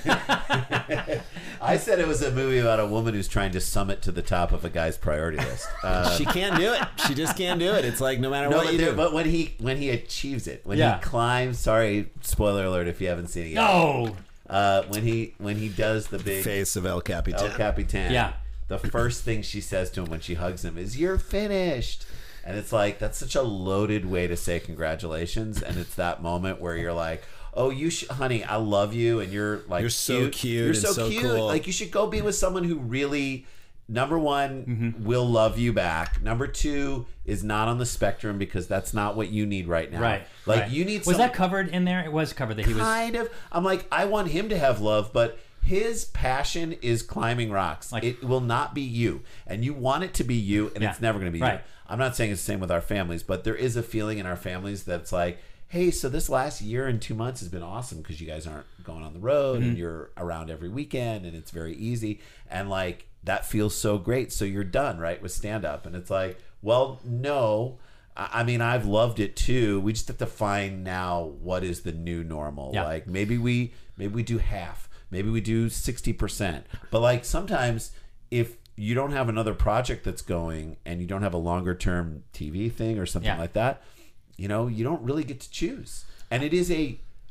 said it was a movie about a woman who's trying to summit to the top of a guy's priority list. she can't do it. She just can't do it. It's like no matter what you do. But when he achieves it, when he climbs, sorry, spoiler alert if you haven't seen it yet. No. When he does the big Face of El Capitan. El Capitan. Yeah. The first thing she says to him when she hugs him is, "You're finished." And it's like, that's such a loaded way to say congratulations. And it's that moment where you're like, oh, honey, I love you. And you're like, You're so cute You're and so so cute. cool. Like, you should go be with someone who really, number one, will love you back. Number two is not on the spectrum because that's not what you need right now. Right. Like, right. you need Was that covered in there? It was covered that he was. kind of. I'm like, I want him to have love, but his passion is climbing rocks. Like- It will not be you, and you want it to be you, and Yeah. it's never going to be Right. you. I'm not saying it's the same with our families, but there is a feeling in our families that's like, hey, so this last year and 2 months has been awesome because you guys aren't going on the road Mm-hmm. and you're around every weekend, and it's very easy, and like that feels so great. So you're done, right, with stand up, and it's like, well, no. I mean, I've loved it too. We just have to find now what is the new normal. Yeah. Like maybe we do half. Maybe we do 60%. But like sometimes if you don't have another project that's going and you don't have a longer term TV thing or something like that, you know, you don't really get to choose. And it is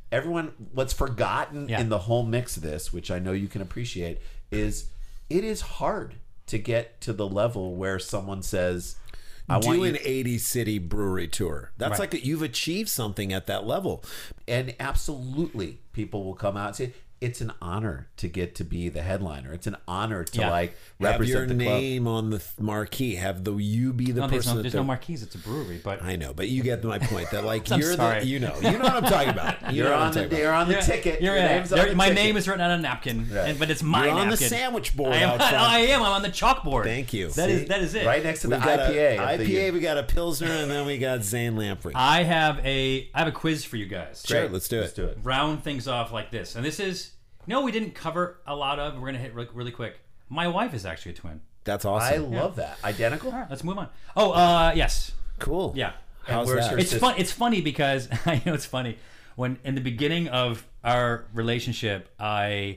what's forgotten in the whole mix of this, which I know you can appreciate, is it is hard to get to the level where someone says, I want Do you, an 80-city brewery tour. That's Right. like you've achieved something at that level. and absolutely people will come out and say, it's an honor to get to be the headliner. It's an honor to like Have represent your the club. name on the marquee. Have you be the No, there's person. no, that there's no marquees. It's a brewery, but I know, but you get my point. That like I'm you're sorry. the you know what I'm talking about. You You're know what I'm on the talking you're about. on the ticket. You're Your right. name's on the My ticket. name is written on a napkin, Right. but it's my You're on the napkin. sandwich board I am. out front. I am. I'm on the chalkboard. Thank you. That is it. Right next to the We've got IPA. of the year. IPA. We got a Pilsner, and then we got Zane Lamprey. I have a quiz for you guys. Sure, Great. let's do it. Let's do it. Round things off like this, and this is we didn't cover a lot of. We're gonna hit really quick. My wife is actually a twin. That's I awesome. love that. Identical? All right, let's move on. Oh, yes, Cool. yeah. How's where's that? her- It's fun. It's funny because I know it's funny when in the beginning of our relationship, I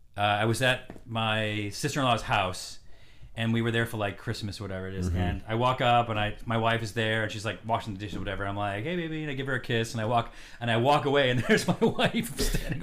was at my sister-in-law's house, and we were there for like Christmas or whatever it is. And I walk up, and my wife is there, and she's like washing the dishes or whatever. I'm like, hey baby, and I give her a kiss, and I walk away, and there's my wife standing.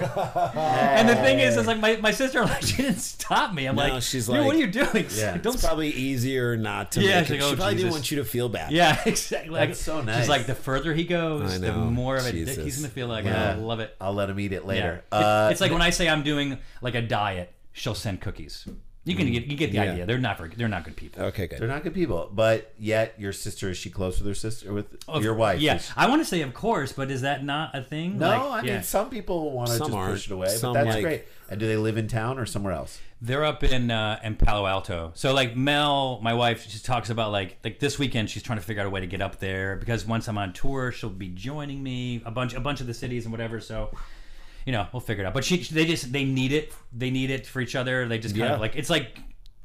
And the thing is like my sister, like, she didn't stop me. I'm No, like, she's "Dude, like- what are you doing? Yeah. Don't It's probably easier not to. Yeah, make she's it. like, oh, She probably didn't Jesus. want you to feel bad. Yeah, exactly. Like, That's so nice. She's like, the further he goes, I the know. more of a Jesus. dick he's gonna feel like. Yeah. And I love it. I'll let him eat it later. Yeah. It's like when I say I'm doing like a diet, she'll send cookies. You get the Yeah. idea. They're not good people. Okay, good. they're not good people. But yet your sister, is she close with her sister? With your wife? Yeah, Is- I want to say of course, but is that not a thing? No, Like, I mean, yeah. some people want to Some just aren't. push it away, Some but that's like- great. And do they live in town or somewhere else? They're up in Palo Alto. So like Mel, my wife, she talks about like this weekend she's trying to figure out a way to get up there because once I'm on tour, she'll be joining me a bunch of the cities and whatever. So we'll figure it out. But they need it. They need it for each other. They just kind Yeah. of like it's like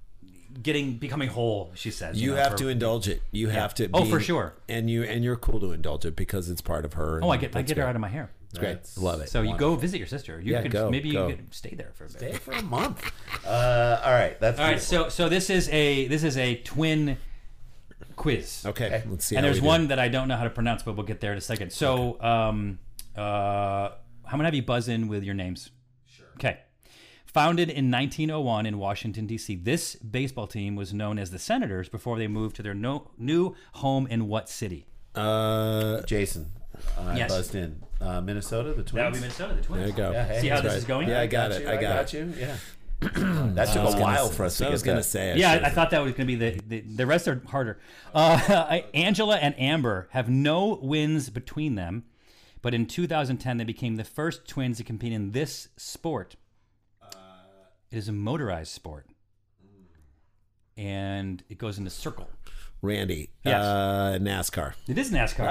becoming whole. She says You know, have for- to indulge it. You have to. Oh, for sure. And you're cool to indulge it because it's part of her. Oh, I and get that's her great. out of my hair. It's great. That's- Love it. So you go visit your sister. You Yeah, could go, maybe go. you could stay there for a bit. Stay for a month. All right, that's All right, beautiful. so this is a twin quiz. Okay, let's see. And how there's we do. one that I don't know how to pronounce, but we'll get there in a second. So, I'm gonna have you buzz in with your names. Sure. Okay. Founded in 1901 in Washington, D.C., this baseball team was known as the Senators before they moved to their new home in what city? Jason, I Yes. buzzed in. Minnesota, the Twins. That would be Minnesota, the Twins. There you go. Yeah, hey, See how That's this right. is going? Yeah, I got it. you, I got it. you. Yeah. That took a while for us to I get was going to that. say. Yeah, I thought that was going to be the rest are harder. Angela and Amber have no wins between them, but in 2010 they became the first twins to compete in this sport. It is a motorized sport, and it goes in a circle. Randy. Yes. NASCAR. It is NASCAR.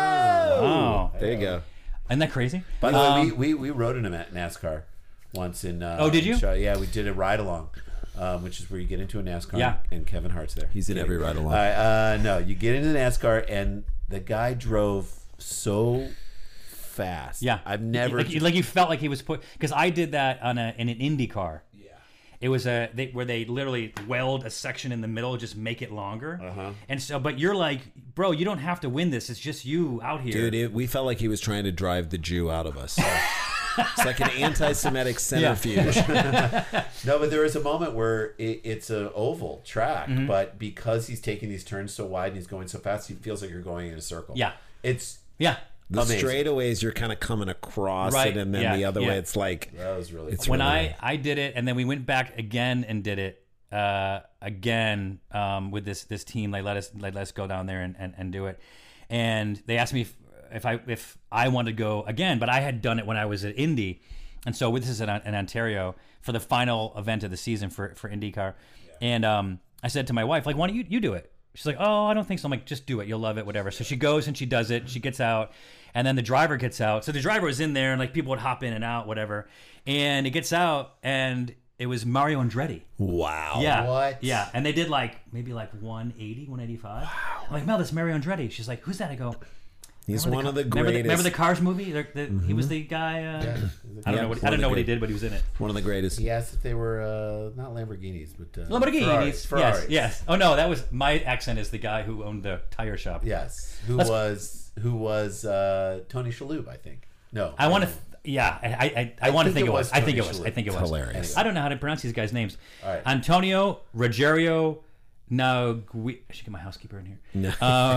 Oh, there you go. Isn't that crazy? By the way, we rode in a NASCAR once in. Did you? Yeah, we did a ride along, which is where you get into a NASCAR. Yeah. And Kevin Hart's there. He's in every ride along. No, you get into NASCAR, and the guy drove so fast. Yeah, I've never like you felt like he was put because I did that in an Indy car. It was where they literally weld a section in the middle, just make it longer. And so, but you're like, bro, you don't have to win this. It's just you out here, Dude, we felt like he was trying to drive the Jew out of us. It's like an anti-Semitic centrifuge. No, but there is a moment where it's an oval track, Mm-hmm. but because he's taking these turns so wide and he's going so fast, he feels like you're going in a circle. Yeah. It's Yeah. The amazing. straightays, you're kind of coming across Right, it, and then yeah, the other yeah. way, it's like that was really it's fun. When really- I did it, and then we went back again and did it again with this team. They let us go down there and do it, and they asked me if I wanted to go again, but I had done it when I was at Indy, and so this is in Ontario for the final event of the season for IndyCar, and I said to my wife, like, why don't you do it? She's like, oh, I don't think so. I'm like, just do it. You'll love it, whatever. So she goes and she does it. She gets out, and then the driver gets out. So the driver was in there, and like people would hop in and out, whatever. And it gets out, and it was Mario Andretti. wow. Yeah. What? Yeah. And they did maybe 180, 185. Wow. I'm like, Mel, that's Mario Andretti. She's like, who's that? I go, He's one of the remember greatest. remember the Cars movie? He was the guy. I don't know what he did, but he was in it. One of the greatest. He asked if they were not Lamborghinis, but Lamborghinis. Ferraris. Yes. Oh no, that was my accent. Is the guy who owned the tire shop. Yes. Who Let's- was Tony Shalhoub? I think. No. I want to. Yeah, I want to think it was. I think it was. Tony I think it was. Hilarious. I don't know how to pronounce these guys' names. All right. Antonio Ruggiero Nogui. I should get my housekeeper in here.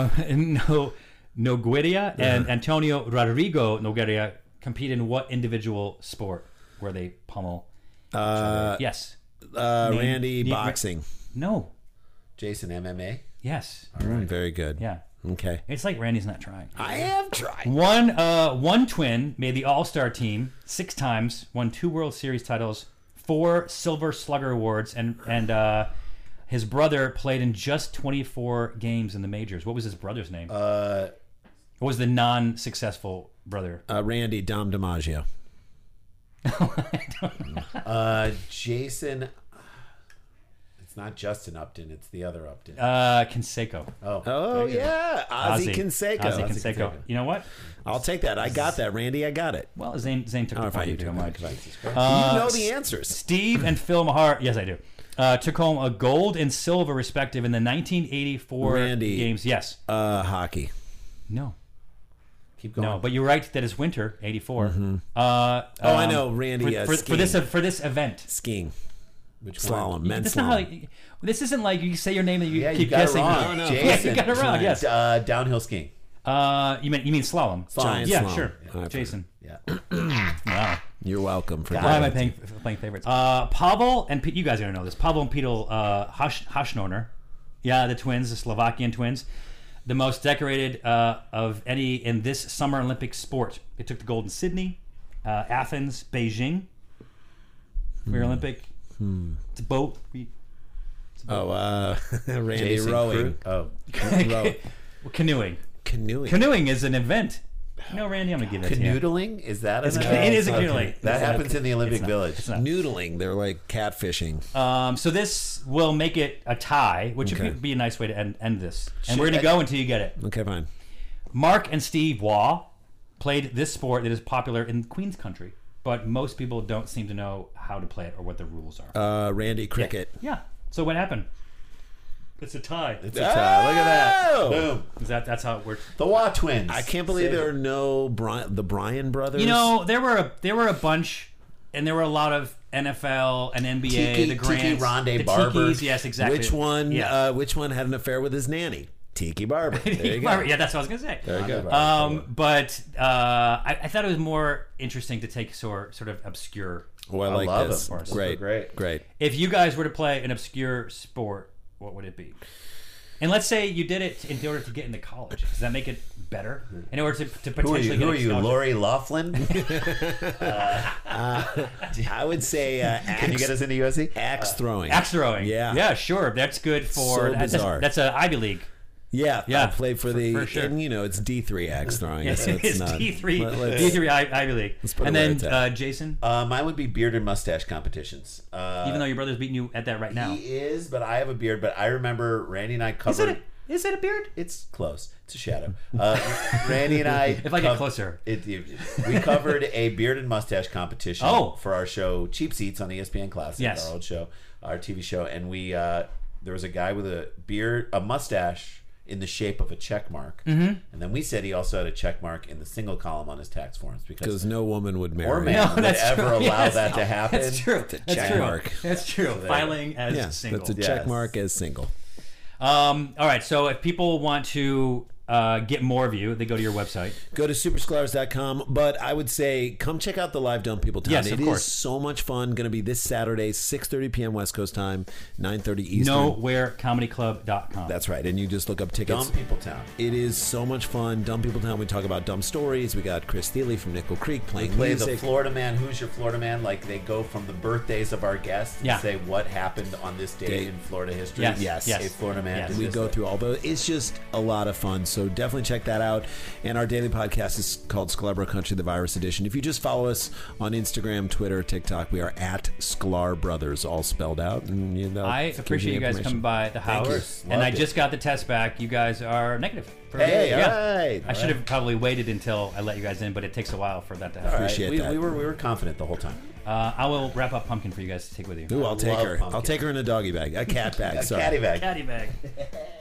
Nogueira and Antonio Rodrigo Nogueira compete in what individual sport where they pummel? Yes. Randy, boxing. No. Jason MMA. Yes. Very good. Yeah. Okay. It's like Randy's not trying. I have tried. One twin made the All-Star team 6 times, won 2 World Series titles, 4 Silver Slugger awards, and his brother played in just 24 games in the majors. What was his brother's name? What was the non-successful brother? Randy, Dom DiMaggio. Jason. It's not Justin Upton. It's the other Upton. Canseco. Oh, yeah. Ozzy Canseco. Ozzy Canseco. You know what? I'll take that. I got that, Randy. I got it. Well, Zane took the fine, point. you You took don't mind. you know the answers. Steve and Phil Mahar, yes, I do, took home a gold and silver respective in the 1984 Randy. games. Yes. Hockey. No. Keep going. No, but you're right that it's winter, 84. I know, Randy. For skiing. this event. Skiing. Which Slalom. one? Men's That's not how, slalom. this isn't like you say your name and you Yeah, you keep got guessing. it wrong. No, no. Yeah, Jason. you got it wrong. Yes. Downhill skiing. You mean slalom? Giant Yeah, slalom. sure. Okay. Jason. Yeah. Wow. You're welcome for Why am I that. playing favorites? Pavel and you guys are gonna know this. Pavel and Peter Hašnoner, yeah, the twins, the Slovakian twins, the most decorated of any in this Summer Olympic sport. They took the gold in Sydney, Athens, Beijing. For your Olympic, it's a boat. Randy Jason rowing. Oh. Canoeing. Canoeing. Canoeing is an event. No, Randy, I'm gonna give that to you. Canoodling? Is that It's an it is a okay. canoodling. That It's happens not- in the Olympic Village. It's not. Noodling. They're like catfishing. So this will make it a tie, which Okay. would be a nice way to end this. And Should we're gonna I- go until you get it. Okay, fine. Mark and Steve Waugh played this sport that is popular in Queen's Country, but most people don't seem to know how to play it or what the rules are. Randy, cricket. Yeah. So what happened? It's a tie. It's a tie. Look at that. Oh! Boom. That's how it works. The Waugh twins. I can't believe there are no the Bryan brothers. You know, there were a bunch, and there were a lot of NFL and NBA, Tiki- the Grants, Tiki Rondé the Barber. Tikis, yes, exactly. which one? Yeah. Which one had an affair with his nanny? Tiki Barber. There you go. Yeah, that's what I was gonna say. There you go. But I thought it was more interesting to take sort of obscure Oh, I like love this. them. Great, Great. great. If you guys were to play an obscure sport, what would it be? And let's say you did it in order to get into college. Does that make it better? In order to Who are potentially you? get Who are you? scholarship? Lori Laughlin? I would say Can you get us into USC? axe throwing. Axe throwing. Yeah. Yeah, sure. That's good for... So that's bizarre. That's an Ivy League. Yeah, Yeah, I played for the, for sure. and it's D3 axe throwing. So it's not, D3. let's- D3 Ivy League. put it And where then it's at. Jason, Mine would be beard and mustache competitions. even though your brother's beating you at that right now. He is, but I have a beard. But I remember Randy and I covered. Is it a beard? It's close. It's a shadow. Randy and I. If I get closer. We covered a beard and mustache competition for our show Cheap Seats on ESPN Classic, Yes. our old show, our TV show, and we there was a guy with a beard, a mustache in the shape of a check mark, and then we said he also had a check mark in the single column on his tax forms Because because no woman would marry or him. man No, would that's ever true. allow Yes. that to happen. That's true. a That's check true. mark. That's true. Filing as Yeah, single. that's a Yes. check mark as single. All right. So if people want to get more of you, they go to your website. Go to superscholars.com, but I would say come check out the live Dumb People Town. Yes, of It is course. so much fun. Going to be this Saturday, 6:30 p.m. West Coast time, 9:30 Eastern. Nowherecomedyclub.com. That's right, and you just look up tickets. Dumb People Town. It is so much fun. Dumb People Town. We talk about dumb stories. We got Chris Thiele from Nickel Creek playing Play music. the Florida Man. Who's your Florida Man? Like they go from the birthdays of our guests and Yeah. say what happened on this day in Florida history. Yes. Yes. A Florida Man. Yes. did We this go day. through all those. It's just a lot of fun. So definitely check that out. And our daily podcast is called Scalabro Country, the Virus Edition. If you just follow us on Instagram, Twitter, TikTok, we are at Sklar Brothers, all spelled out. And I appreciate you guys coming by the house. you. And I Loved it. just got the test back. You guys are negative. Hey, yeah. all right. I should have probably waited until I let you guys in, but it takes a while for that to happen. All right. Appreciate we, that. we were confident the whole time. I will wrap up Pumpkin for you guys to take with you. Ooh, I'll take love her. pumpkin. I'll take her in a doggy bag. A cat bag, sorry. Caddy bag. Caddy bag.